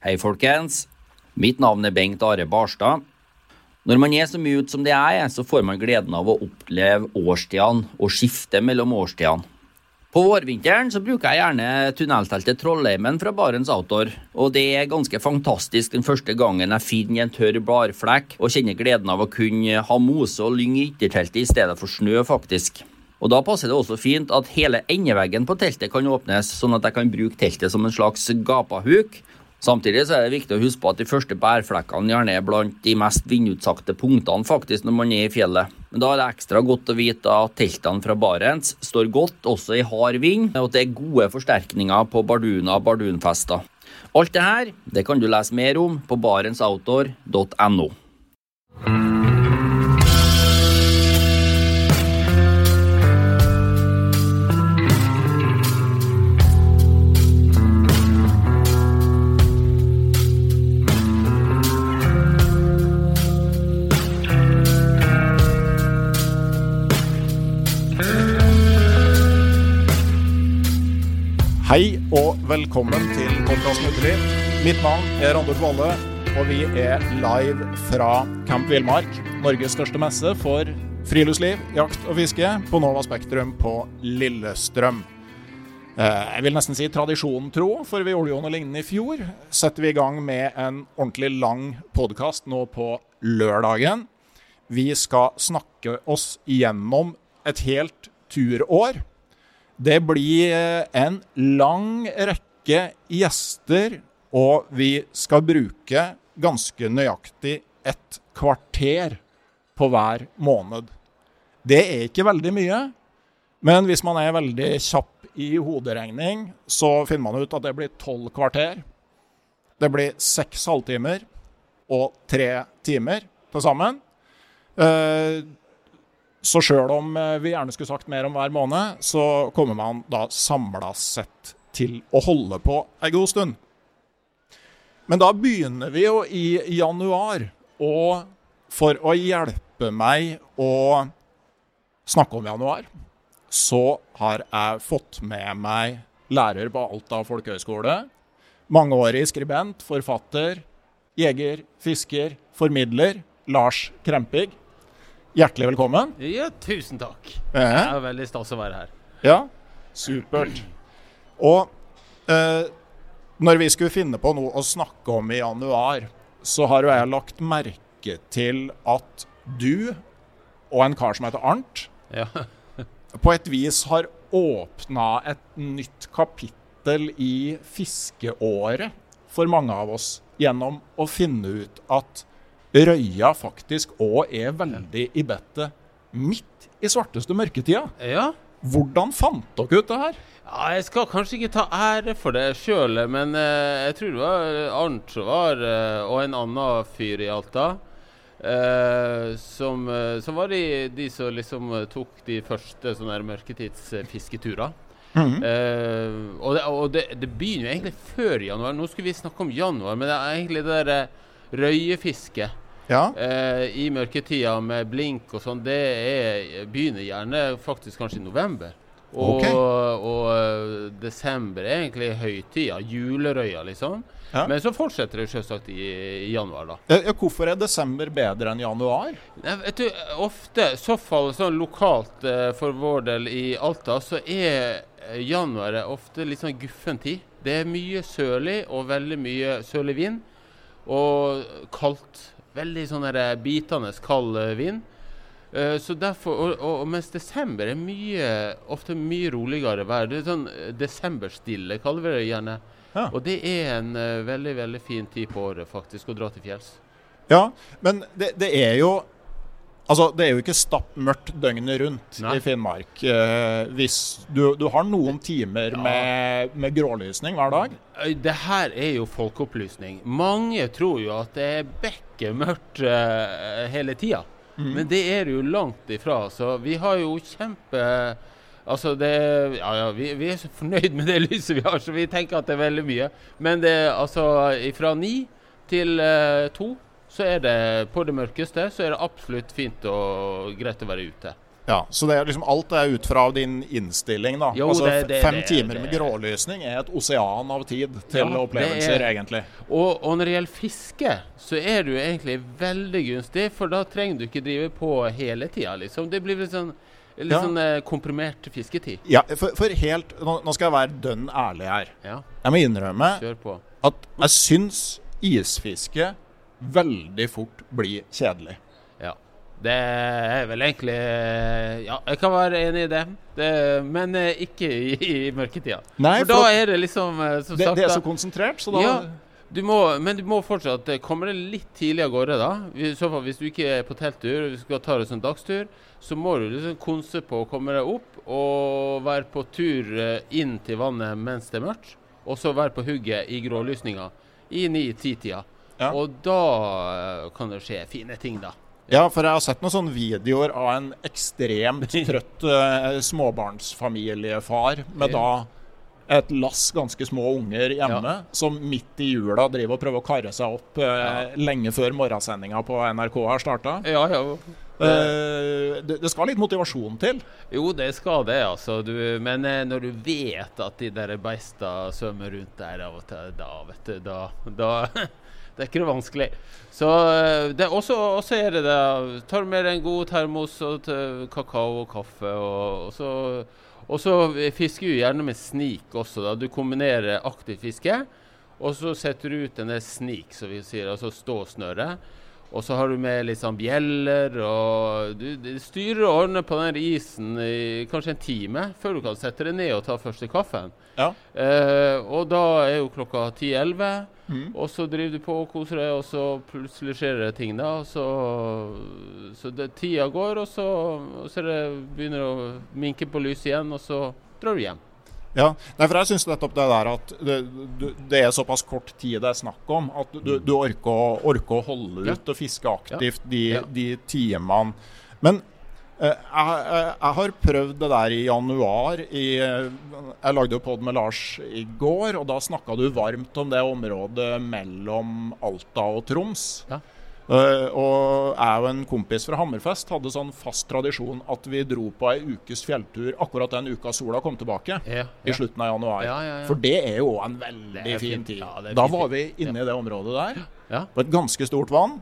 Hei folkens, mitt navn Bengt Are Barstad. Når man så mye ut som det så får man gleden av å oppleve årstidene og skifte mellom årstidene. På vårvinteren så bruker jeg gjerne tunnelteltet Trollheimen fra Barents Outdoor, og det ganske fantastisk den første gangen jeg finner en tørr bladflekk og kjenner gleden av å kunne ha mose og lyng i ytterteltet i stedet for snø faktisk. Og da passer det også fint at hele endeveggen på teltet kan åpnes, sånn at jeg kan bruke teltet som en slags gapahuk. Samtidig så det viktig å huske på at de første bærflekkene gjerne blant de mest vindutsagte punktene faktisk når man i fjellet. Men da det ekstra godt å vite at teltene fra Barents står godt også i hard vind, og at det gode forsterkninger på Barduna og Bardunfester. Alt det her, det kan du lese mer om på barentsoutdoor.no. Hei og velkommen til podcasten Uteliv. Mitt navn Randulf Valle, og vi live fra Camp Villmark, Norges største messe for friluftsliv, jakt og fiske på Nova Spektrum på Lillestrøm. Jeg vil nesten si tradisjonen tro, for vi gjorde jo noe lignende i fjor. Setter vi i gang med en ordentlig lang podcast nå på lørdagen. Vi skal snakke oss igjennom et helt turår. Det blir en lang rekke gjester, og vi skal bruke ganske nøyaktig et kvarter på hver måned. Det ikke veldig mye, men hvis man veldig kjapp i hoderegning, så finner man ut at det blir 12 kvarter. Det blir 6 halvtimer og 3 timer til sammen. Så selv om vi gjerne skulle sagt mer om hver måned, så kommer man da samlet sett til å holde på en god stund. Men da begynner vi jo i januar, og for å hjelpe meg å snakke om januar, så har jeg fått med meg lærer på Alta Folkehøgskole, mangeårig skribent, forfatter, jeger, fisker, formidler, Lars Krempig. Hjertelig velkommen. Ja, tusen takk. Det veldig stas å være her. Ja, supert. Og når vi skulle finne på noe å snakke om i januar, så har jo jeg lagt merke til at du og en kar som heter Arnt, på et vis har åpnet et nytt kapittel i fiskeåret for mange av oss, gjennom å finne ut at Røya faktisk også veldig i bettet midt i svarteste mørketida. Ja. Hvordan fant dere ut det her? Ja, jeg skal kanskje ikke ta ære for det selv, men jeg tror det var Arnt som var, og en annen fyr i Alta, som var de som liksom tok de første sånne mørketidsfisketurer. Og det begynner jo egentlig før januar. Nå skulle vi snakke om januar, men det egentlig det der røyefiske. Ja. I mørketida med blink og sånn, det begynner gjerne faktisk kanskje i november. Og desember egentlig høytida, julerøya liksom. Ja. Men så fortsetter det selvsagt i januar da. Hvorfor desember bedre enn januar? Vet du, ofte, så fall sånn lokalt for vår del i Alta, så januar ofte litt sånn guffen tid. Det mye sørlig og veldig mye sørlig vind, og kaldt. Veldig sånn bitende kald vind. Så derfor, og mens desember ofte mye roligere vær. Det sånn desemberstille, kaller vi det gjerne. Ja. Og det en veldig, veldig fin tid på året faktisk, å dra til fjells. Ja, men det jo altså, det jo ikke stappmørkt døgnet rundt i Finnmark. Hvis du har noen timer med grålysning hver dag. Det her jo folkeopplysning. Mange tror jo at det bekkemørkt hele tida. Men det det jo langt ifra. Så vi har jo altså vi så fornøyd med det lyset vi har, så vi tenker at det veldig mye. Men det altså fra 9 til 2, så det på det mørkeste, så det absolutt fint og greit å være ute. Ja, så det liksom alt ut fra din innstilling da. Jo, altså det, 5 timer med grålysning et osean av tid til opplevelser egentlig. Og når det gjelder fiske, så det jo egentlig veldig gunstig, for da trenger du ikke drive på hele tiden, liksom. Det blir litt sånn komprimert fisketid. Ja, for helt, nå skal jeg være dønn ærlig her. Ja. Jeg må innrømme Kjør på. at jeg synes isfiske veldig fort blir kjedelig. Ja. Det vel egentlig ja, jeg kan være enig i det, men ikke i mørketida. Nei, for da det liksom som sagt, det så konsentrert, så da ja, men du må fortsatt kommer det litt tidlig av gårde da. I så fall, hvis du ikke på telttur, hvis du skal ta det som dagstur, så må du liksom konse på å komme deg opp og være på tur inn til vannet mens det mørkt, og så være på hugget i grålysninga i 9-10-tida. Ja. Og da kan det skje fine ting da. Ja, for jeg har sett noen sånne videoer av en ekstremt trøtt småbarnsfamiliefar med da et lass ganske små unger hjemme, som midt i jula driver og prøver å karre seg opp lenge før morgensendinga på NRK har startet. Ja. Det skal litt motivasjon til. Jo, det skal det, altså. Men når du vet at de der beista svømmer rundt der av og til, da vet du, da det ikke vanskelig. Så det også det tar du med en god termos og kakao og kaffe, og så fisker du gjerne med snik også da. Du kombinerer aktiv fiske, og så setter du ut denne snik, som vi sier, altså ståsnøre. Og så har du med litt sånn bjeller, og du styrer og ordner på den isen i kanskje en time, før du kan sette det ned og ta første kaffen. Ja. Og da jo klokka 10-11, og så driver du på og koser deg, og så plutselig skjer det ting da, så tida går, og så begynner det å minke på lys igjen, og så drar du hjem. Ja, for jeg synes nettopp det der at det såpass kort tid det snakk om, at du orker å holde ut og fiske aktivt de timene. Men jeg har prøvd det der i januar. Jeg lagde jo podd med Lars i går, og da snakket du varmt om det området mellom Alta og Troms. Ja. Og jeg og en kompis fra Hammerfest hadde sånn fast tradisjon at vi dro på en ukes fjelltur akkurat den uka sola kom tilbake i slutten av januar. For det jo en veldig fin tid. Da var vi inne i det området der, på et ganske stort vann,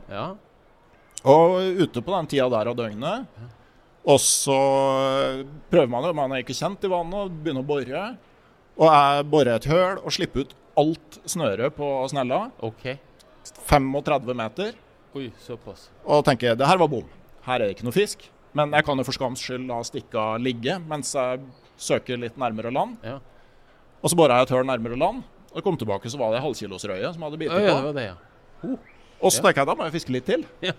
og ute på den tida der av døgnet. Og så prøver man ikke kjent i vannet, og begynner å borre. Og jeg borrer et høl og slipper ut alt snøret på snella. 35 meter. Oi, såpass. Og tenker, det her var bom. Her det ikke noe fisk. Men jeg kan jo for skams skyld la stikka ligge, mens jeg søker litt nærmere land. Ja. Og så boret jeg et høl nærmere land, og kom tilbake, så var det halvkilosrøye som hadde bitet på. Ja, det var det, ja. Og så tenker jeg, da må jeg fiske litt til. Ja.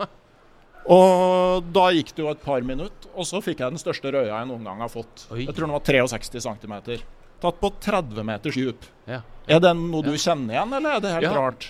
Og da gikk det jo et par minutter, og så fikk jeg den største røya jeg noen gang har fått. Oi. Jeg tror den var 63 centimeter. Tatt på 30 meters djup. Ja. Det noe du kjenner igjen, eller det helt rart?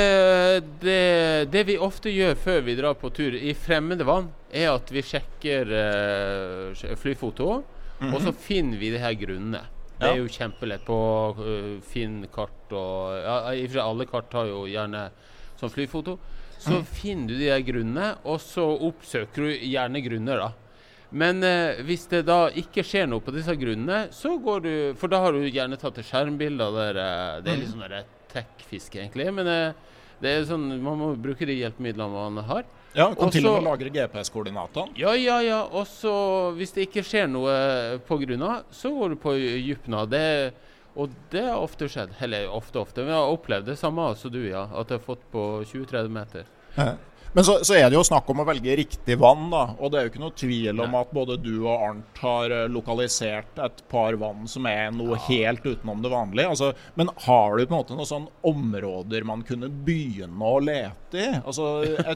Det vi ofte gjør før vi drar på tur i fremmede vann, at vi sjekker flyfoto, og så finner vi de her grunnene. Det jo kjempelett på Finn-kart, og alle kart har jo gjerne sånn flyfoto. Så finner du de her grunnene, og så oppsøker du gjerne grunner da. Men hvis det da ikke skjer noe på disse grunnene, så går du, for da har du gjerne tatt et skjermbilde der, det litt sånn tech-fiske egentlig, men det sånn, man må bruke de hjelpemidlene man har. Ja, kan til og med lagre GPS-koordinatene. Ja, og så hvis det ikke skjer noe på grunnen, så går du på djupna. Og det har ofte skjedd, eller ofte, men jeg har opplevd det samme som du, at jeg har fått på 20-30 meter. Ja. Men så det jo snakk om å velge riktig vann da, og det jo ikke noe tvil om at både du og Arnt har lokalisert et par vann som noe helt utenom det vanlige. Altså, men har du på en måte noen sånne områder man kunne begynne å lete i? Altså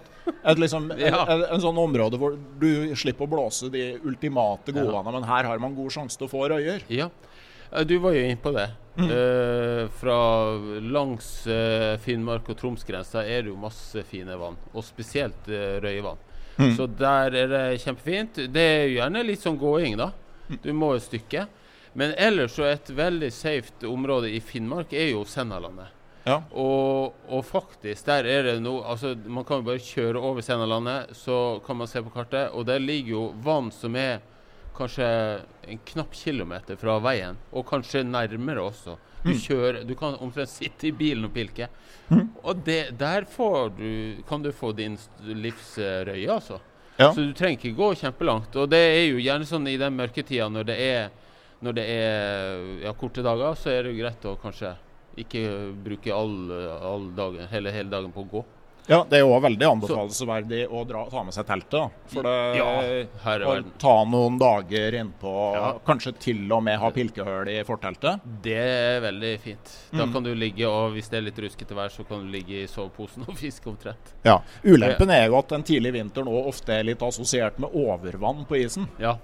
en sånn område hvor du slipper å blåse de ultimate godvannene, men her har man god sjanse til å få røyer. Ja. Du var jo inne på det. Fra langs Finnmark og Troms-grensa det jo masse fine vann, og spesielt røyevann. Så der det kjempefint. Det jo gjerne litt sånn gåing da. Du må et stykke. Men ellers så et veldig safe område i Finnmark jo Sennalandet. Ja. Og faktisk, der det noe, altså man kan jo bare kjøre over Sennalandet, så kan man se på kartet, og der ligger jo vann som kanskje en knapp kilometer fra veien, og kanskje nærmere også. Du kan omtrent sitte i bilen og pilke. Og der kan du få din livsrøye, altså. Ja. Så du trenger ikke gå kjempelangt. Og det er jo gjerne sånn i den mørketida når det er korte dager, så er det jo greit å kanskje ikke bruke all dagen, hele dagen på å gå. Ja, det er jo veldig anbefalesverdig å ta med seg teltet, da. For å ta noen dager innpå, kanskje til og med ha pilkehøl i forteltet. Det er veldig fint. Da kan du ligge, og hvis det er litt ruskete vær, så kan du ligge i soveposen og fiske omtrent. Ja, ulempen er jo at den tidlige vinteren også ofte er litt assosiert med overvann på isen. Ja.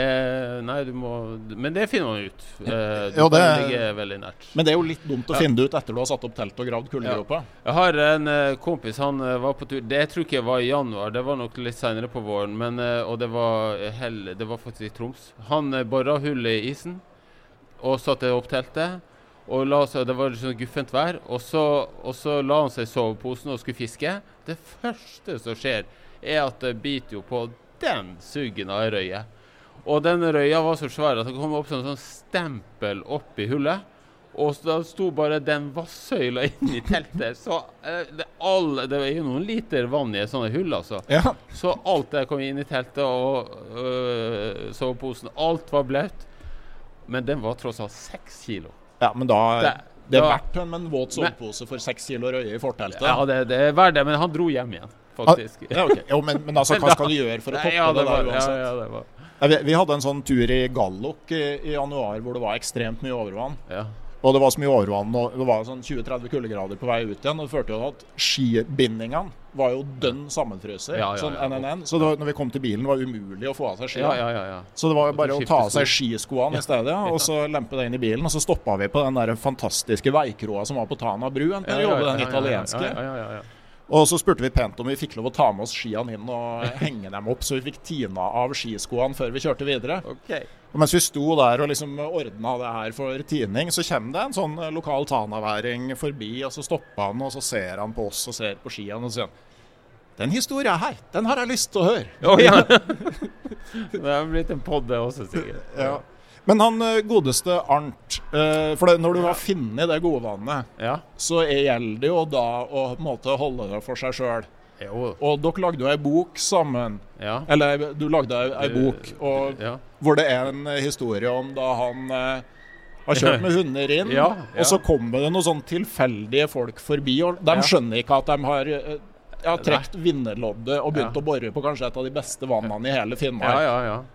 Men det finner man ut. Det ligger veldig nært. Men det er jo litt dumt å finne det ut etter du har satt opp telt og gravd kullgropa. Jeg har en kompis, han var på tur. Det tror ikke jeg var i januar, det var nok litt senere på våren, og det var faktisk i Troms. Han borret hull i isen og satte opp teltet, og det var sånn guffent vær, og så la han seg i soveposen og skulle fiske. Det første som skjer er at det biter jo på den suggen av røye. Og den røya var så svær at det kom opp sånn stempel opp i hullet. Og da sto bare den vassøyla inn i teltet. Så det var jo noen liter vann i et sånt hull, altså. Ja. Så alt der kom inn i teltet, og soveposen, alt var bløtt. Men den var tross alt 6 kilo. Ja, men det er verdt en våt sovepose for 6 kilo røye i forteltet. Ja, det er verdt det, men han dro hjem igjen, faktisk. Ja, ok. Jo, men altså, hva skal du gjøre for å toppe det der uansett? Ja, det var... Vi hadde en sånn tur i Gallok i januar hvor det var ekstremt mye overvann. Ja. Og det var så mye overvann, og det var sånn 20-30 kuldegrader på vei ut igjen. Og det førte jo til at skibindingene var jo dønn sammenfrøset. Sånn NNN. Så når vi kom til bilen, var det umulig å få av seg skiene. Så det var jo bare å ta av seg skiskoene i stedet, og så lempe det inn i bilen. Og så stoppet vi på den der fantastiske veikroa som var på Tana bru, en periode, den italienske. Og så spurte vi pent om vi fikk lov å ta med oss skiene inn og henge dem opp, så vi fikk tina av skiskoene før vi kjørte videre. Okay. Og mens vi sto der og liksom ordnet det her for tining, så kommer det en sånn lokal Tana-væring forbi, og så stopper han, og så ser han på oss og ser på skiene, og så sier han, den historien her, den har jeg lyst til å høre. Det har blitt en podd det også, sikkert. Ja. Men han godeste Arnt, for når du har finnet det gode vannet, så gjelder det jo da å på en måte holde det for seg selv. Og dere lagde jo en bok sammen, eller du lagde en bok, hvor det er en historie om da han har kjørt med hunder inn, og så kommer det noen sånn tilfeldige folk forbi, og de skjønner ikke at de har trekt vinnerloddet og begynt å borre på kanskje et av de beste vannene i hele Finnmark.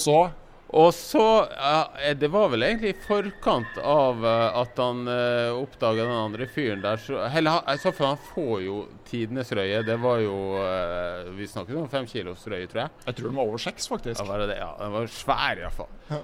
Og så, det var vel egentlig i forkant av at han oppdaget den andre fyren der, for han får jo tidenes røye. Det var jo, vi snakket om 5 kilos røye, tror jeg. Jeg tror den var over 6 faktisk. Ja, den var svær i hvert fall. Ja.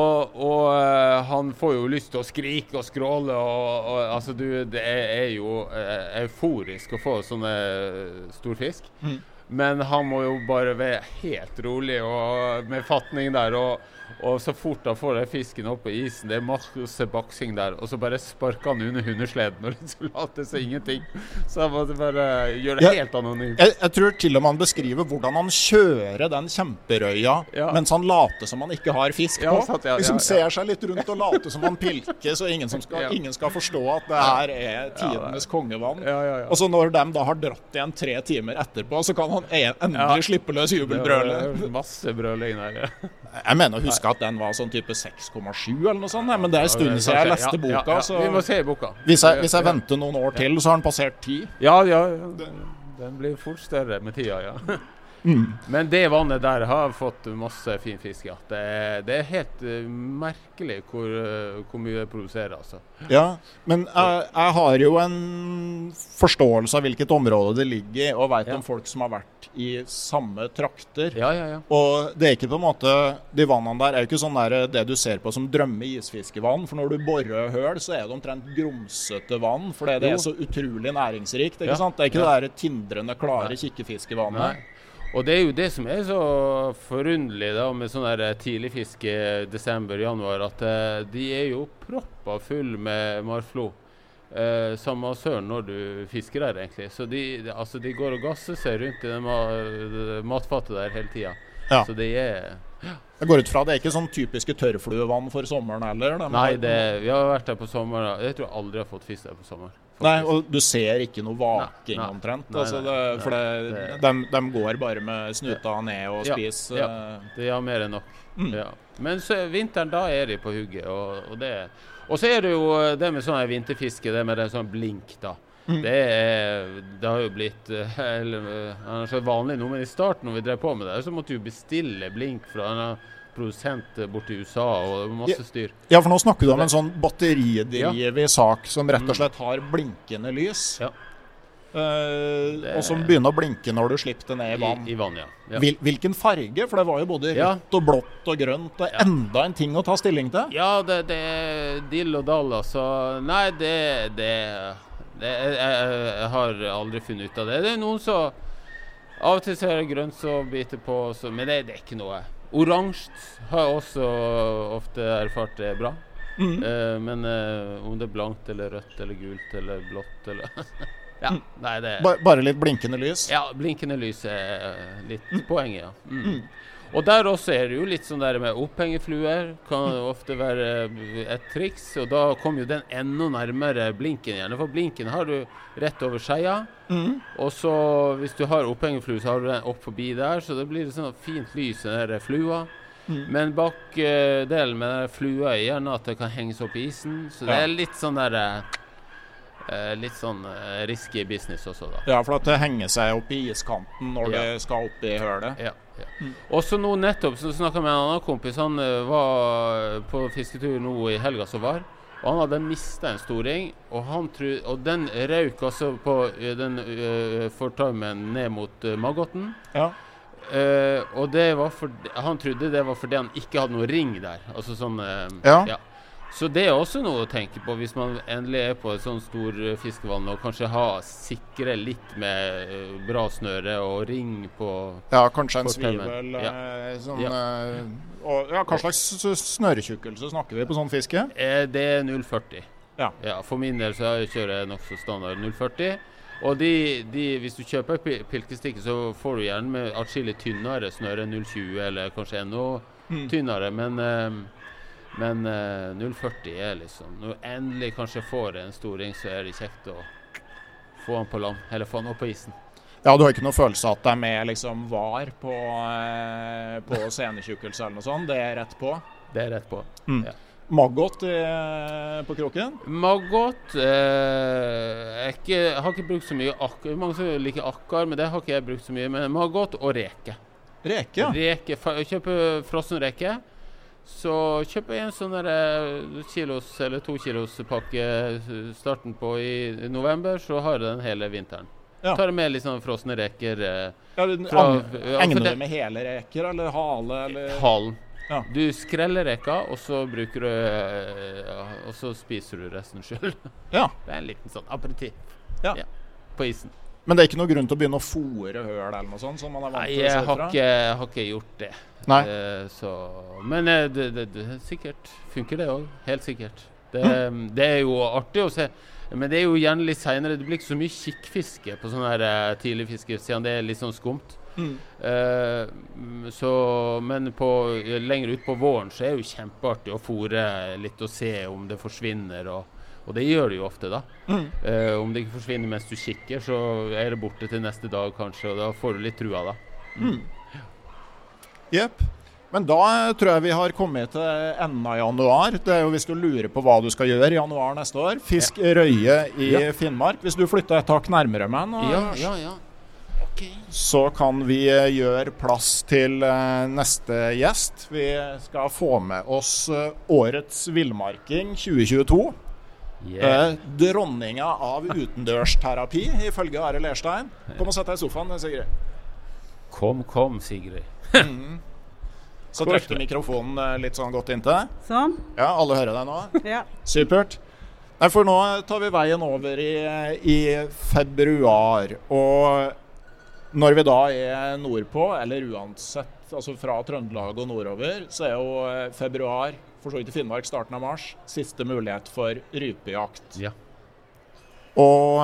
Og han får jo lyst til å skrike og skråle, og altså det er jo euforisk å få sånne stor fisk. Men han må jo bare være helt rolig og med fatning der, og så fort han får den fisken opp på isen, det er masse baksing der, og så bare sparker han under hundesleden og liksom later seg ingenting. Så han måtte bare gjøre det helt anonymt. Jeg tror til og med han beskriver hvordan han kjører den kjemperøya mens han later som han ikke har fisk på. Liksom ser seg litt rundt og later som han pilker, så ingen skal forstå at det her er tidenes kongevann. Og så når de da har dratt igjen 3 timer etterpå, så kan han endelig slippe løs jubelbrølet. Masse brøling der. Jeg mener å huske at den var sånn type 6,7 eller noe sånt, men det er en stund siden jeg leste boka. Så vi må se boka. Hvis jeg venter noen år til, så har den passert 10. Ja. Den blir fort større med tida, Men det vannet der har fått masse fin fisk, Det er helt merkelig hvor mye det produserer, altså. Ja, men jeg har jo en forståelse av hvilket område det ligger i, og vet om folk som har vært i samme trakter. Og det er ikke på en måte, de vannene der er jo ikke sånn der det du ser på som drømme isfiskevann, for når du borer høl, så er det omtrent grumsete vann, for det er så utrolig næringsrikt, ikke sant? Det er ikke det der tindrende, klare kikkefiskevannet. Og det er jo det som er så forunderlig da, med sånn der tidligfiske desember, januar, at de er jo proppa full med marflo. Samme søren når du fisker der egentlig. Så de går og gasser seg rundt i det matfatet der hele tiden. Ja. Så det Jeg går ut fra det ikke sånn typiske tørrfluevann for sommeren heller. Nei, vi har vært der på sommeren. Jeg tror aldri jeg har fått fisk der på sommeren. Nei, og du ser ikke noe vaking omtrent. De går bare med snuta ned og spiser. Ja, det er mer enn nok. Ja. Men vinteren, da er de på hugget. Og så er det jo det med sånn vinterfiske, det med det sånn blink da. Det har jo blitt så vanlig nå, men i starten når vi drev på med det, så måtte vi bestille blink fra en produsent bort i USA og masse styr. Ja, for nå snakker du om en sånn batteridrevet sak som rett og slett har blinkende lys. Ja. Og som begynner å blinke når du slipper det ned i vann. I vann, ja. Hvilken farge? For det var jo både rødt og blått og grønt. Det enda en ting å ta stilling til. Ja, det er dill og dall, altså. Nei, jeg har aldri funnet ut av det. Det er noen som av og til ser det grønt så biter på, men det er ikke noe. Oransje har jeg også ofte erfart det er bra. Men om det er blankt eller rødt eller gult eller blått eller ja, nei, det bare litt blinkende lys? Ja, blinkende lys er litt poenget, ja. Og der også er det jo litt sånn der med opphengefluer, kan ofte være et triks, og da kommer jo den enda nærmere blinken gjerne, for blinken har du rett over skeia, og så hvis du har opphengeflue så har du den opp forbi der, så det blir sånn fint lys i den der flua. Men bakdelen med den flua er gjerne at det kan henges opp i isen, så det er litt sånn der litt sånn risky business også da. Ja, for at det henger seg opp i iskanten når det skal opp i hølet. Ja. Og så nå nettopp så snakket jeg med en annen kompis. Han var på fisketur nå i helga som var, og han hadde mistet en storing, og den røyk altså på den fortarmen ned mot maggoten. Ja. Og det var han trodde det var fordi han ikke hadde noe ring der, altså sånn ja. Så det er også noe å tenke på hvis man endelig er på et sånn stor fiskevann og kanskje sikre litt med bra snøre og ring på. Ja, kanskje en svivel. Og hva slags snøretjukkelse snakker vi på sånn fiske? Det er 0,40. Ja, for min del så kjører jeg nok så standard 0,40. Og hvis du kjøper pilkestikke så får du gjerne med atskillig tynnere snøre 0,20 eller kanskje enda tynnere, men 0,40 er liksom, når du endelig kanskje får en storing, så er det kjekt å få han på land, eller få han opp på isen. Ja, du har ikke noen følelse at det er med liksom var på senetjukkelse eller noe sånt, det er rett på? Det er rett på, ja. Maggot på kroken? Maggot, jeg har ikke brukt så mye akkar, mange som liker akkar, men det har ikke jeg brukt så mye, men maggot og reke. Reke, ja? Reke, kjøper frossen reke. Så kjøper jeg en sånn kilos eller 2 kilos pakke starten på i november, så har jeg den hele vinteren. Tar jeg med litt sånn frosne reker. Egner du med hele reker, eller hale? Eller? Halen. Ja. Du skreller reka, og så bruker du, og så spiser du resten selv. Ja. Det er en liten sånn aperitif på isen. Men det er ikke noe grunn til å begynne å fôre høl eller noe sånt som man er vant til å se fra? Nei, jeg har ikke gjort det. Nei. Men det sikkert funker det også, helt sikkert. Det er jo artig å se, men det er jo gjerne litt senere. Det blir ikke så mye kikkfiske på sånne her tidligfiske, siden det er litt sånn skumt. Men lenger ut på våren så er det jo kjempeartig å fôre litt og se om det forsvinner, og det gjør det jo ofte da. Om det ikke forsvinner mens du kikker, så er det borte til neste dag kanskje, og da får du litt trua da. Jepp. Men da tror jeg vi har kommet til enden av januar. Det er jo hvis du lurer på hva du skal gjøre i januar neste år. Fisk røye i Finnmark. Hvis du flytter et tak nærmere meg nå, okay, så kan vi gjøre plass til neste gjest. Vi skal få med oss årets villmarking 2022. Dronninga av utendørsterapi, ifølge Are Lerstein. Kom og sett deg i sofaen, Sigrid. Kom, Sigrid. Så trekk mikrofonen litt sånn godt inntil. Sånn. Ja, alle hører deg nå? Ja. Supert. Nei, for nå tar vi veien over i februar, og når vi da er nordpå, eller uansett, altså fra Trøndelag og nordover, så er jo februar, for så vidt i Finnmark, starten av mars, siste mulighet for rypejakt. Ja. Og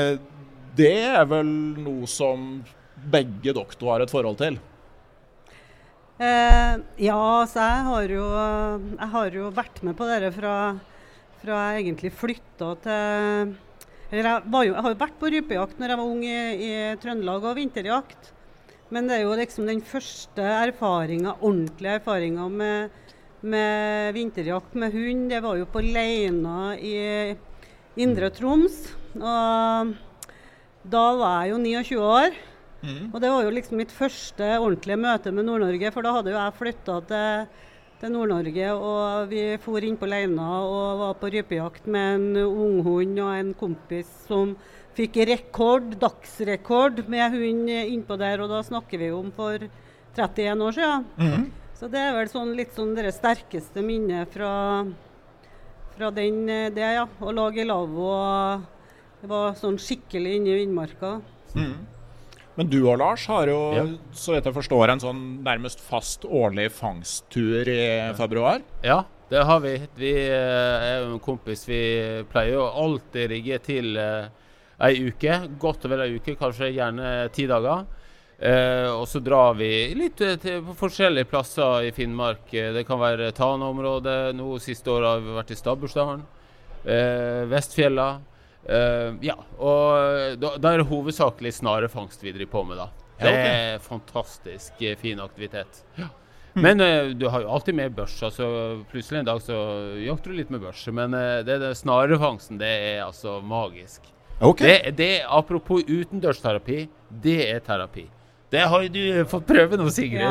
det er vel noe som begge dere har et forhold til? Ja, så jeg har jo vært med på dere fra jeg egentlig flyttet til... Eller jeg har jo vært på rypejakt når jeg var ung i Trøndelag og vinterjakt. Men det er jo liksom den første ordentlige erfaringen med vinterjakt med hund. Det var jo på Leina i Indre Troms. Og da var jeg jo 29 år. Og det var jo liksom mitt første ordentlige møte med Nord-Norge, for da hadde jo jeg flyttet til Nord-Norge, og vi for inn på Leina og var på rypejakt med en unghund og en kompis som fikk dagsrekord med hund innpå der, og da snakker vi om for 31 år siden. Så det er vel litt sånn det sterkeste minnet fra det, ja, å lage lavvo, og det var sånn skikkelig inne i vindmarka. Men du og Lars har jo, så vidt jeg forstår, en sånn nærmest fast årlig fangsttur i februar. Ja, det har vi. Vi er jo en kompis. Vi pleier jo alltid rigge til en uke. Godt og vel en uke, kanskje gjerne 10 dager. Og så drar vi litt på forskjellige plasser i Finnmark. Det kan være Tana-området. Nå siste året har vi vært i Stabbursdalen, Vestfjella. Ja, og da er det hovedsakelig snarefangst vi driver på med da. Det er fantastisk fin aktivitet. Men du har jo alltid med børs, altså plutselig en dag så jakter du litt med børs, men det snarefangsten, det er altså magisk. Det apropos utendørsterapi, det er terapi. Det har jo du fått prøve nå, Sigrid.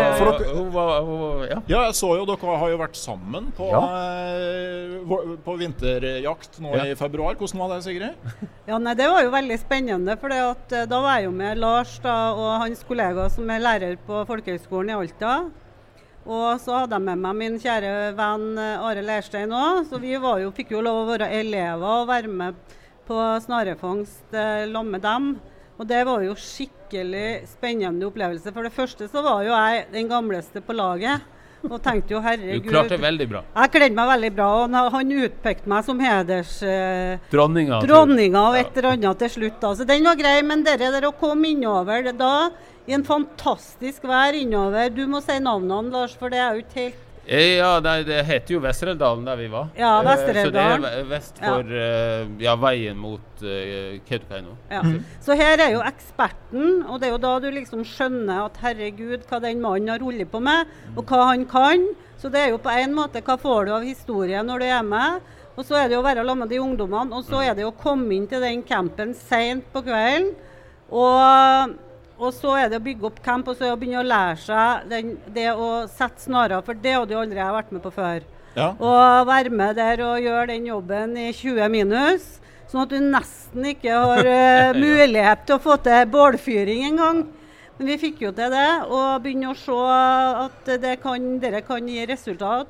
Jeg så jo dere har jo vært sammen på vinterjakt nå i februar. Hvordan var det, Sigrid? Ja, nei, det var jo veldig spennende, for da var jeg jo med Lars da, og hans kollega som er lærer på Folkehøgskolen i Alta. Og så hadde jeg med meg min kjære venn Are Lerstein også, så vi fikk jo lov å være elever og være med på snarefangst sammen med dem. Og det var jo skikkelig spennende opplevelse. For det første så var jo jeg den gamleste på laget, og tenkte jo, herregud... Du klarte veldig bra. Jeg klarte meg veldig bra, og han utpekte meg som dronninga og et eller annet til slutt. Da. Så den var grei, men dere å komme innover da, i en fantastisk vær innover. Du må si navnene, Lars, for det er jo ikke helt... Ja, det heter jo Vestereldalen der vi var. Ja, Vestereldalen. Så det er vest for veien mot Kautokeino. Ja. Så her er jo eksperten, og det er jo da du liksom skjønner at herregud, hva den mannen har rullet på med, og hva han kan. Så det er jo på en måte, hva får du av historie når du er med? Og så er det jo å være sammen med de ungdommene, og så er det jo å komme inn til den campen sent på kvelden, og så er det å bygge opp camp, og så er det å begynne å lære seg det å sette snarer, for det hadde jo aldri jeg vært med på før. Ja. Og være med der og gjøre den jobben i 20 minus, sånn at du nesten ikke har mulighet til å få til bålfyring en gang. Men vi fikk jo til det, og begynne å se at dere kan gi resultat.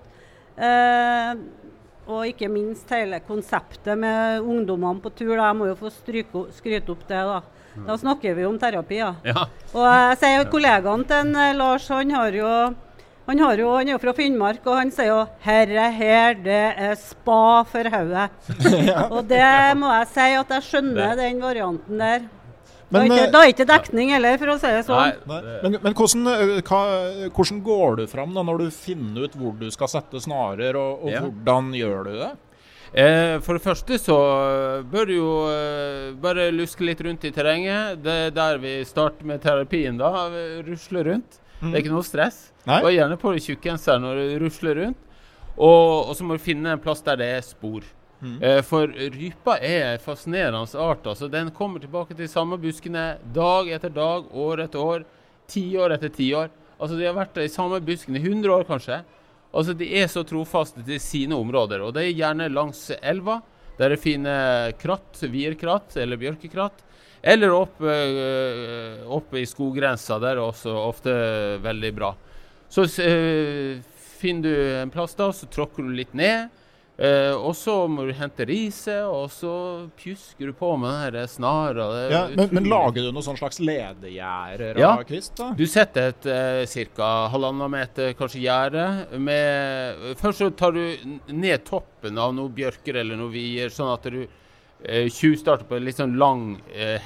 Og ikke minst hele konseptet med ungdommene på tur, da. Jeg må jo få skryte opp det da. Da snakker vi om terapi, ja. Og jeg sier kollegaen til Lars, han er jo fra Finnmark, og han sier jo, herre her, det er spa for hodet. Og det må jeg si at jeg skjønner den varianten der. Men, da er ikke dekning heller, for å si det sånn. Men hvordan går du fram da, når du finner ut hvor du skal sette snarer, og hvordan gjør du det? For det første så bør du jo bare luske litt rundt i terrenget. Det er der vi starter med terapien da, rusle rundt. Det er ikke noe stress. Gå gjerne på det tjukkenseren når du rusler rundt. Og så må du finne en plass der det er spor. For rypa er en fascinerende art. Altså, den kommer tilbake til samme buskene dag etter dag, år etter år, 10 år etter 10 år. Altså, de har vært i samme buskene i 100 år kanskje. Altså, de er så trofaste til sine områder, og det er gjerne langs elva, der det finner kratt, vierkratt eller bjørkekratt, eller opp i skoggrensa, der er også ofte veldig bra. Så finner du en plass da, så tråkker du litt ned, og så må du hente riset, og så pjusker du på med denne snara. Men lager du noe sånn slags ledegjerder av kvist da? Du setter et cirka 1,5 meter kanskje gjerde. Først så tar du ned toppen av noen bjørker eller noen vier, sånn at du tjuvstarter på en litt sånn lang hekk.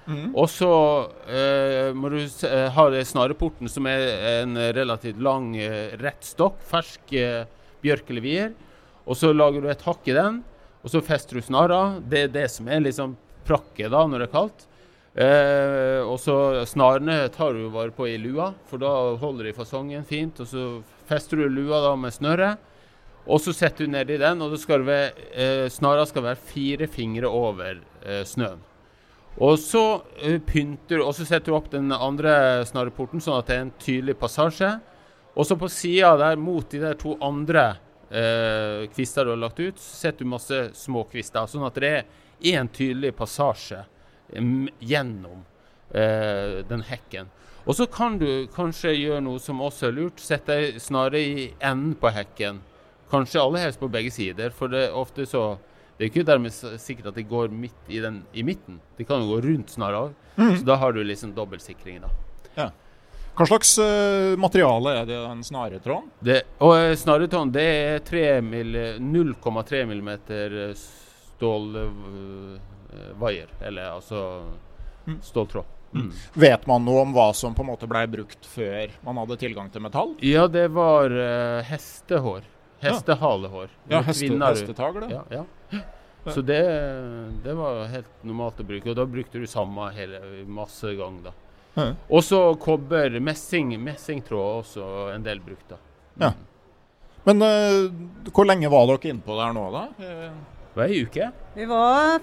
Og så må du ha det snareporten som en relativt lang rett stokk, fersk bjørk eller vier. Og så lager du et hakk i den, og så fester du snara. Det det som liksom prakke da, når det kaldt. Og så snarene tar du bare på i lua, for da holder de fasongen fint, og så fester du lua da med snøre, og så setter du ned i den, og da skal snara skal være 4 fingre over snøen. Og så pynter du, og så setter du opp den andre snareporten, sånn at det en tydelig passasje, og så på siden der, mot de der 2 andre kvister du har lagt ut, så setter du masse små kvister, sånn at det en tydelig passasje gjennom den hekken. Og så kan du kanskje gjøre noe som også lurt, sette snare i enden på hekken. Kanskje aller helst på begge sider, for det ofte så, det ikke dermed sikkert at det går midt i midten. Det kan jo gå rundt snara, så da har du liksom dobbeltsikring da. Ja. Hva slags materiale det en snaretråd? Snaretråd, det 0,3 millimeter stålvaier, eller altså ståltråd. Vet man noe om hva som på en måte ble brukt før man hadde tilgang til metall? Ja, det var hestehår. Hestehalehår. Ja, hestetagl. Ja. Så det var helt normalt å bruke, og da brukte du samme masse gang da. Og så kobber, messingtråd også en del brukt da. Ja. Men hvor lenge var dere inne på der nå da? Det var en uke. Vi var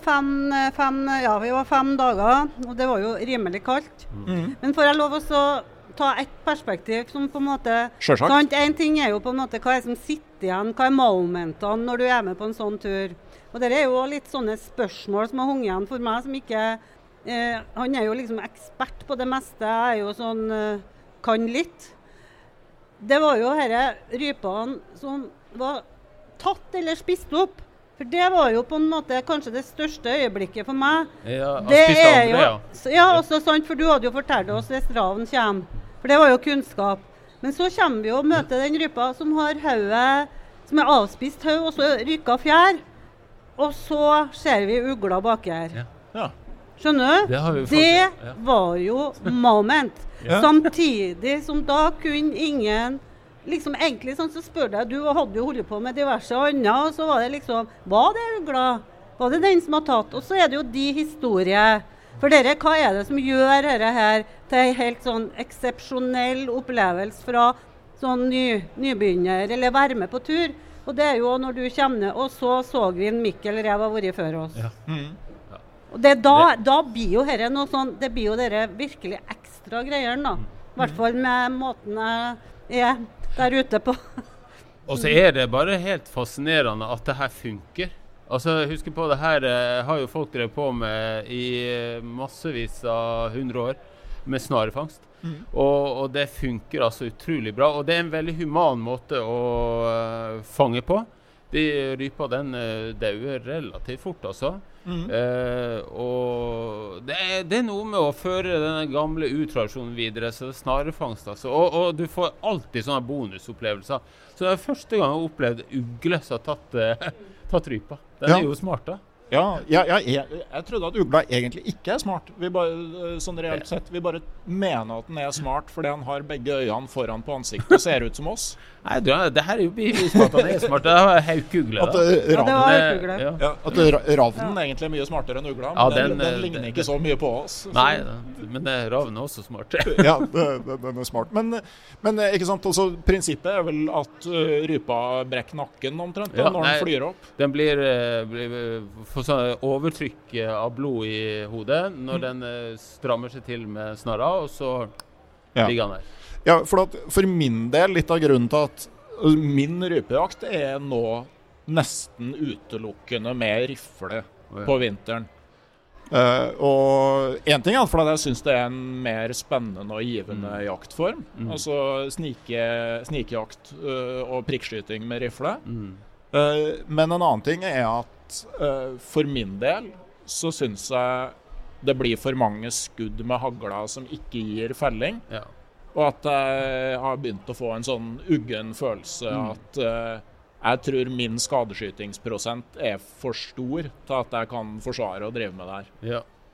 5 dager, og det var jo rimelig kaldt. Men får jeg lov å ta et perspektiv som på en måte... Selvsagt. En ting jo på en måte hva som sitter igjen, hva momentene når du med på en sånn tur. Og det jo litt sånne spørsmål som har hunget igjen for meg, som ikke... han jo liksom ekspert på det meste, jo sånn, kan litt. Det var jo disse rypene som var tatt eller spist opp. For det var jo på en måte kanskje det største øyeblikket for meg. Ja, det andre, ja, også sant, for du hadde jo fortalt oss hvis raven kommer. For det var jo kunnskap. Men så kommer vi jo og møter den rypa som har hodet, som avspist hode, og så rykket fjær. Og så ser vi ugla bak her. Ja. Skjønner du? Det var jo moment. Samtidig som da kunne ingen, liksom egentlig sånn så spør deg, du hadde jo holdt på med diverse andre, og så var det liksom, var det ugla? Var det den som har tatt? Og så det jo de historier. For dere, hva det som gjør dette her til en helt sånn eksepsjonell opplevelse fra sånn nybegynner, eller være med på tur? Og det jo når du kommer ned, og så vi en Mikkel Rev har vært før oss. Ja. Og da blir jo dette noe sånn, det blir jo dere virkelig ekstra greier da. I hvert fall med måten jeg der ute på. Og så det bare helt fascinerende at det her funker. Altså, husk på det her har jo folk drevet på med i massevis av 100 år med snarefangst. Og det funker altså utrolig bra, og det en veldig human måte å fange på. De ryper den dauer relativt fort altså. Og det noe med å føre denne gamle utradisjonen videre, så det snarefangst altså. Og du får alltid sånne bonusopplevelser. Så det første gang jeg opplevde ugle som har tatt rypa. Den jo smart da. Ja, jeg trodde at ugla egentlig ikke smart. Vi bare, sånn reelt sett, vi bare mener at den smart fordi han har begge øynene foran på ansiktet og ser ut som oss. Nei, det her jo bevis på at han smart. Det var haukugle da. At ravnen egentlig mye smartere enn ugla, men den ligner ikke så mye på oss. Nei, men ravnen også smart. Ja, den smart. Men ikke sant, også prinsippet vel at rypa brekker nakken omtrent når den flyr opp. Den blir sånn overtrykk av blod i hodet når den strammer seg til med snarra, og så ligger han der. Ja, for min del, litt av grunnen til at min rypejakt nå nesten utelukkende med rifle på vinteren. Og en ting fordi jeg synes det en mer spennende og givende jaktform. Altså snikjakt og prikkskyting med rifle. Men en annen ting at for min del så synes jeg det blir for mange skudd med hagla som ikke gir felling. Og at jeg har begynt å få en sånn uggen følelse at jeg tror min skadeskytingsprosent for stor til at jeg kan forsvare å drive med det her.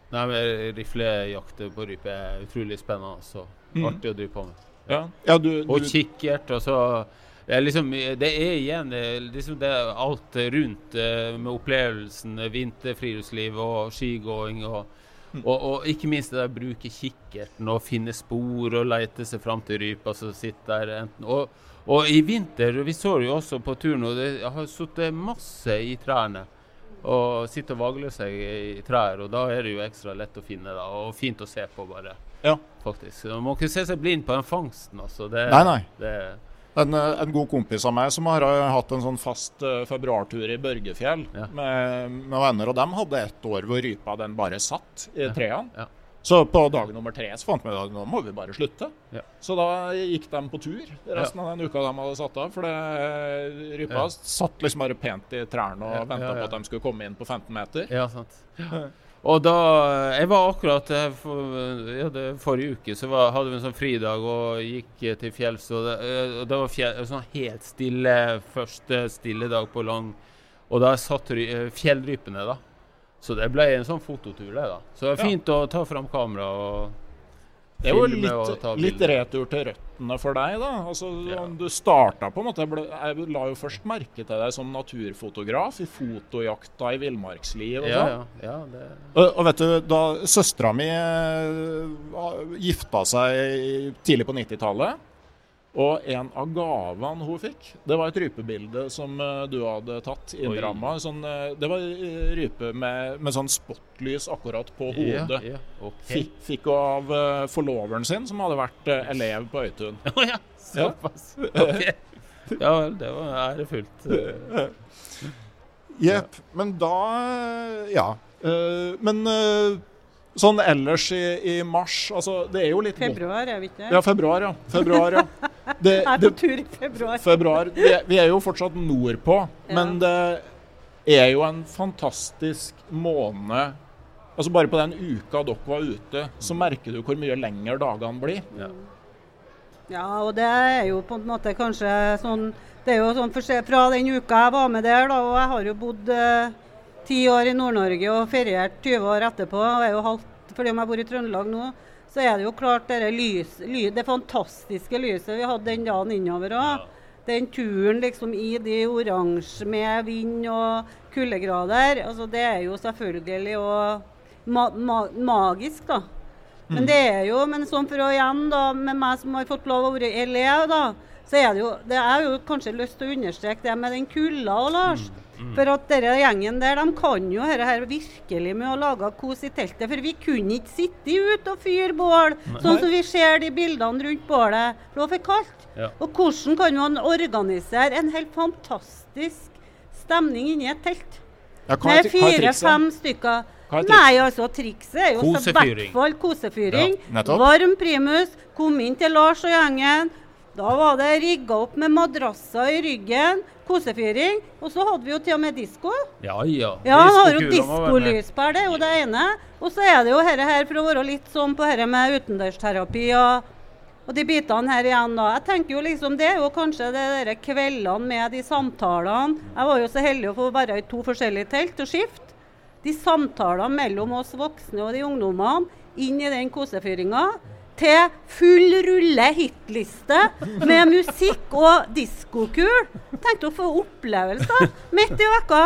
Nei, men riflejakt på rype utrolig spennende, så artig å drive på med. Ja, Og kikkert, og så liksom, det igjen liksom det alt rundt med opplevelsen, vinterfriluftsliv og skigåing og ikke minst det der bruke kikkerten og finne spor og lete seg fram til rypa som sitter der enten. Og i vinter, vi så jo også på turen, og det har suttet masse i trærne og sitter og vagler seg i trær, og da det jo ekstra lett å finne da, og fint å se på bare, faktisk. Man må ikke se seg blind på den fangsten, altså. Nei. En god kompis av meg som har hatt en sånn fast februartur i Børgefjell med venner, og de hadde et år hvor rypa den bare satt i trærne. Ja. Så på dag nummer 3 så fant vi at nå må vi bare slutte. Ja. Så da gikk de på tur resten av den uka de hadde satt av, for rypa satt liksom bare pent i trærne og ventet på at de skulle komme inn på 15 meter. Ja, sant. Ja. Og da, jeg var akkurat forrige uke, så hadde vi en sånn fridag og gikk til fjells, og det var sånn helt stille, første stille dag på lang, og da satt fjellrypene da. Så det ble en sånn fototur det da. Så det fint å ta fram kamera og det er jo litt retur til røttene for deg da. Altså, du startet på en måte, jeg la jo først merke til deg som naturfotograf i fotojakta i villmarksliv og sånn. Og vet du, da søstera mi gifta seg tidlig på 90-tallet, og en av gavene hun fikk, det var et rypebilde som du hadde tatt innrammet. Sånn, det var rype med sånn spotlys akkurat på hodet. Okay. Fikk hun av forloveren sin, som hadde vært elev på Øytun. Ja, såpass. Ok. Ja vel, det var ærefullt. Jepp, men da, men sånn ellers i mars, altså det jo litt... Februar, jeg vet ikke. Ja, februar, ja. Jeg på tur i februar. Februar, vi jo fortsatt nordpå, men det jo en fantastisk måned. Altså bare på den uka dere var ute, så merker du hvor mye lenger dagene blir. Ja, og det jo på en måte kanskje sånn, det jo sånn fra den uka jeg var med der da, og jeg har jo bodd 10 år i Nord-Norge og feriert 20 år etterpå, og jo halvt, fordi om jeg bor i Trøndelag nå, så det jo klart det fantastiske lyset vi hadde den dagen innover også. Den turen liksom i de oransje med vind og kuldegrader, altså det jo selvfølgelig og magisk da. Men det jo, men sånn for å igjen da, med meg som har fått lov å være elev da, så det jo kanskje lyst til å understreke det med den kulda og Lars. For at dere gjengen der, de kan jo her virkelig med å lage kos i teltet, for vi kunne ikke sitte ut og fyre bål, sånn som vi ser de bildene rundt bålet, for det var for kaldt. Og hvordan kan man organisere en helt fantastisk stemning inni et telt? Med 4-5 stykker. Nei, altså trikset jo så hvert fall kosefyring, varm primus, kom inn til Lars og gjengen, da var det rigget opp med madrasser i ryggen, kosefyring, og så hadde vi jo til og med disco. Ja, han har jo diskolysper, det jo det ene. Og så det jo her for å være litt sånn på her med utendørsterapi og de bitene her igjen da. Jeg tenker jo liksom, det jo kanskje det der kveldene med de samtalene. Jeg var jo så heldig å få være i 2 forskjellige telt og skifte. De samtalene mellom oss voksne og de ungdommene inn i den kosefyringen, til full rulle hitliste med musikk og diskokul. Tenkte å få opplevelser midt i vekka.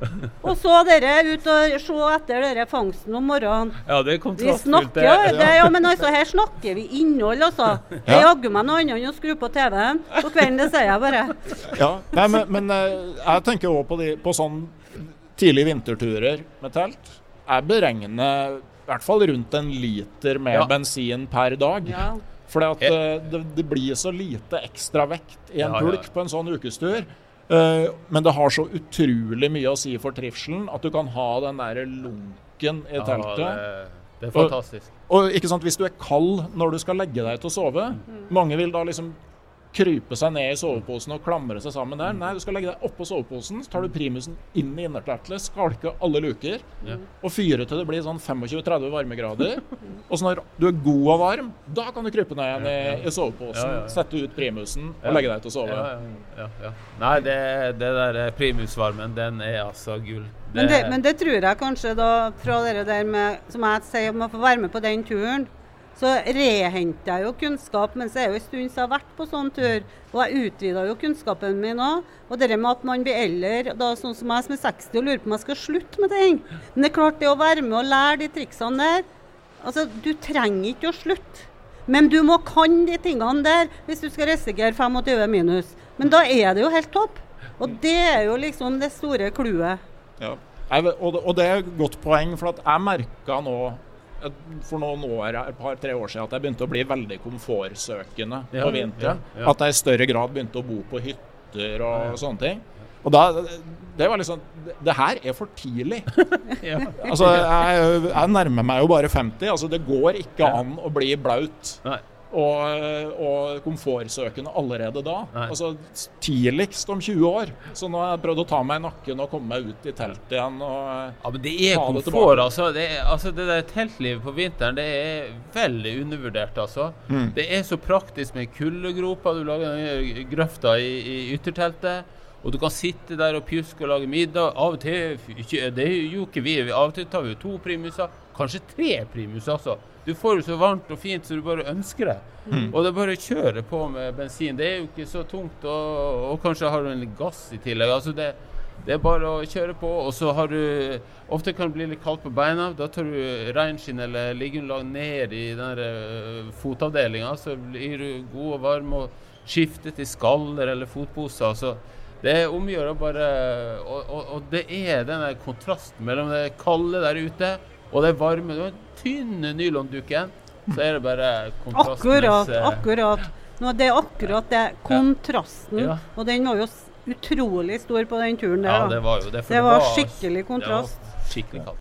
Og så dere ut og se etter dere fangsten om morgenen. Ja, det kom trassfullt. Ja, men altså, her snakker vi innhold, altså. Jeg jagger meg noe annet enn å skru på TV-en. På kvelden, det sier jeg bare. Ja, nei, men jeg tenker også på sånn tidlige vinterturer med telt. Jeg beregner i hvert fall rundt 1 liter med bensin per dag. For det blir så lite ekstra vekt i en pulk på en sånn ukestur. Men det har så utrolig mye å si for trivselen at du kan ha den der lunken i teltet. Det fantastisk. Og ikke sant, hvis du kald når du skal legge deg til å sove, mange vil da liksom krype seg ned i soveposen og klamre seg sammen der. Nei, du skal legge deg oppå soveposen, så tar du primusen inn i innertertlet, skalke alle luker, og fyre til det blir sånn 25-30 varmegrader. Og så når du god og varm, da kan du krype ned igjen i soveposen, sette ut primusen og legge deg til å sove. Nei, det der primusvarmen, den altså gull. Men det tror jeg kanskje da, fra det der med, som jeg sier, om å få være med på den turen, så rehenter jeg jo kunnskap, men så er jo en stund så jeg har vært på sånn tur, og jeg utvider jo kunnskapen min også, og det med at man blir eldre, da sånn som jeg som er 60 og lurer på om jeg skal slutte med ting. Men det er klart det å være med og lære de triksene der, altså du trenger ikke å slutte, men du må kan de tingene der hvis du skal risikere 25 minus. Men da er det jo helt topp, og det er jo liksom det store kluet. Ja, og det er et godt poeng, for at jeg merket nå, for noen år, et par-tre år siden, at jeg begynte å bli veldig komfortsøkende på vinteren. At jeg i større grad begynte å bo på hytter og sånne ting. Og da, det var liksom, det her er for tidlig. Altså, jeg nærmer meg jo bare 50, altså det går ikke an å bli blaut og komfortsøkende allerede da. Altså tidligst om 20 år. Så nå har jeg prøvd å ta meg i nakken og komme meg ut i telt igjen og men det er komfort, altså. Det der teltlivet på vinteren, det er veldig undervurdert, altså. Det er så praktisk med kuldegroper, du lager grøfter i ytterteltet, og du kan sitte der og pjuske og lage middag. Av og til, det gjør ikke vi, av og til tar vi 2 primuser, kanskje 3 primuser, altså. Du får det så varmt og fint så du bare ønsker det. Og det er bare å kjøre på med bensin. Det er jo ikke så tungt, og kanskje har du en gass i tillegg. Altså det er bare å kjøre på, og så har du, ofte kan det bli litt kaldt på beina, da tar du reinskinn eller liggeunderlag ned i den fotavdelingen, så blir du god og varm og skifte til skaller eller fotposer. Altså, det er omgjør å bare, og det er denne kontrasten mellom det kalde der ute, og det varme, den tynne nylonduken, så er det bare kontrasten. Akkurat. Nå, det er akkurat det, kontrasten, og den var jo utrolig stor på den turen der. Ja, det var jo det. Det var skikkelig kontrast. Det var skikkelig kaldt.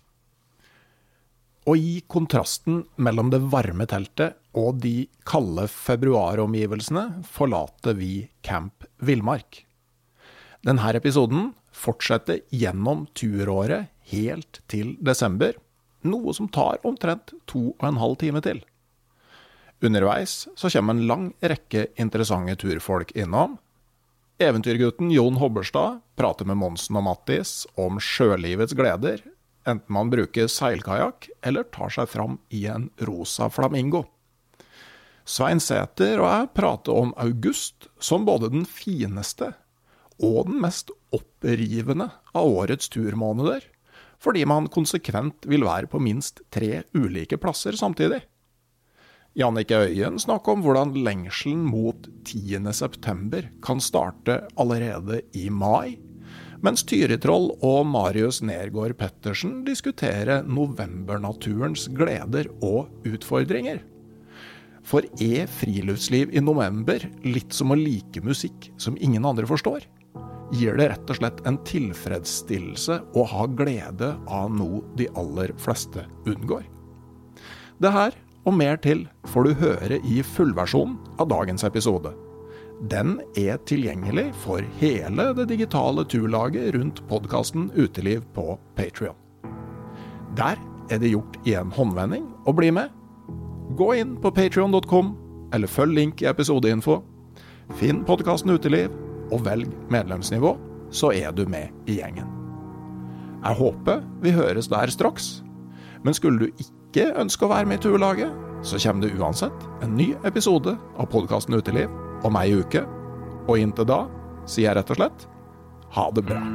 Og i kontrasten mellom det varme teltet og de kalde februaromgivelsene forlater vi Camp Villmark. Denne episoden fortsetter gjennom turåret helt til desember, noe som tar omtrent 2,5 timer til. Underveis så kommer en lang rekke interessante turfolk innom. Eventyrgutten Jon Hobberstad prater med Monsen og Mattis om sjølivets gleder, enten man bruker seilkajak eller tar seg fram i en rosa flamingo. Svein Sæter og jeg prater om august som både den fineste og den mest opprivende av årets turmåneder, fordi man konsekvent vil være på minst 3 ulike plasser samtidig. Jannicke Øyen snakker om hvordan lengselen mot 10. september kan starte allerede i mai, mens Tyritroll og Marius Nergård Pettersen diskuterer novembernaturens gleder og utfordringer. For er friluftsliv i november litt som å like musikk som ingen andre forstår? Gir det rett og slett en tilfredsstillelse å ha glede av noe de aller fleste unngår? Det her og mer til får du høre i fullversjonen av dagens episode. Den er tilgjengelig for hele det digitale turlaget rundt podcasten Uteliv på Patreon. Der er det gjort i en håndvending å bli med. Gå inn på patreon.com eller følg link i episodeinfo. Finn podcasten Uteliv og velg medlemsnivå, så er du med i gjengen. Jeg håper vi høres der straks, men skulle du ikke ønske å være med i turlaget, så kommer det uansett en ny episode av podcasten Uteliv om ei uke, og inntil da sier jeg rett og slett, ha det bra.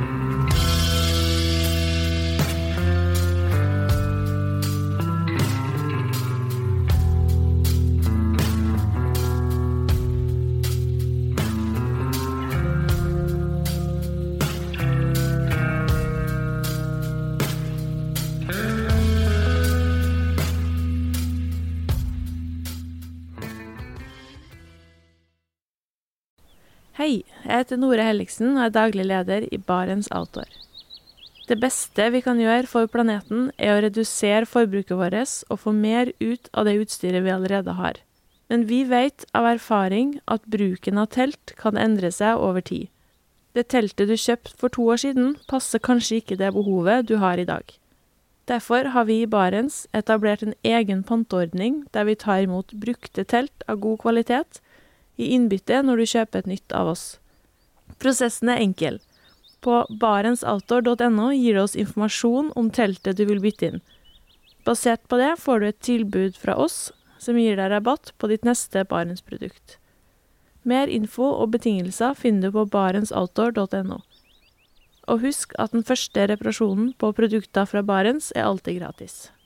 Hei, jeg heter Nore Helliksen og er daglig leder i Barents Outdoor. Det beste vi kan gjøre for planeten er å redusere forbruket vårt og få mer ut av det utstyret vi allerede har. Men vi vet av erfaring at bruken av telt kan endre seg over tid. Det teltet du kjøpte for 2 år siden passer kanskje ikke det behovet du har i dag. Derfor har vi i Barents etablert en egen panteordning der vi tar imot brukte telt av god kvalitet i innbytte når du kjøper et nytt av oss. Prosessen er enkel. På barentsoutdoor.no gir du oss informasjon om teltet du vil bytte inn. Basert på det får du et tilbud fra oss som gir deg rabatt på ditt neste Barentsprodukt. Mer info og betingelser finner du på barentsoutdoor.no. Og husk at den første reparasjonen på produkter fra Barents alltid gratis.